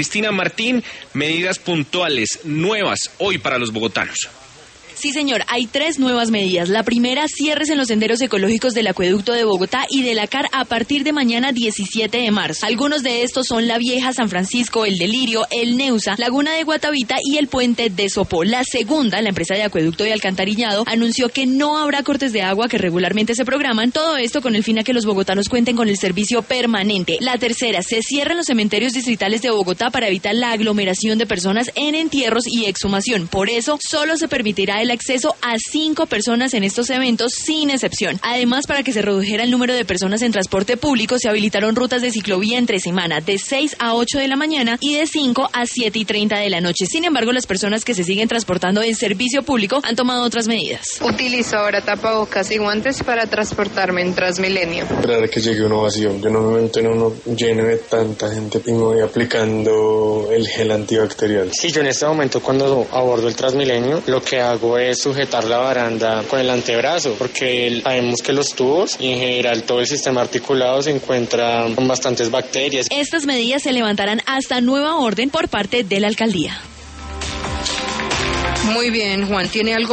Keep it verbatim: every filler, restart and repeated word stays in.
Cristina Martín, medidas puntuales, nuevas hoy para los bogotanos. Sí, señor, hay tres nuevas medidas. La primera, cierres en los senderos ecológicos del acueducto de Bogotá y de la C A R a partir de mañana diecisiete de marzo. Algunos de estos son La Vieja, San Francisco, El Delirio, El Neusa, Laguna de Guatavita y el Puente de Sopó. La segunda, la empresa de acueducto y alcantarillado, anunció que no habrá cortes de agua que regularmente se programan. Todo esto con el fin a que los bogotanos cuenten con el servicio permanente. La tercera, se cierran los cementerios distritales de Bogotá para evitar la aglomeración de personas en entierros y exhumación. Por eso, solo se permitirá el acceso a cinco personas en estos eventos sin excepción. Además, para que se redujera el número de personas en transporte público, se habilitaron rutas de ciclovía entre semana de seis a ocho de la mañana y de cinco a siete y treinta de la noche. Sin embargo, las personas que se siguen transportando en servicio público han tomado otras medidas. Utilizo ahora tapabocas y guantes para transportarme en Transmilenio. Esperar a que llegue una ovación. Yo no me meto en uno lleno de tanta gente y me voy aplicando el gel antibacterial. Sí, yo en este momento cuando abordo el Transmilenio, lo que hago es sujetar la baranda con el antebrazo, porque sabemos que los tubos y en general todo el sistema articulado se encuentra con bastantes bacterias. Estas medidas se levantarán hasta nueva orden por parte de la alcaldía. Muy bien, Juan, ¿tiene algo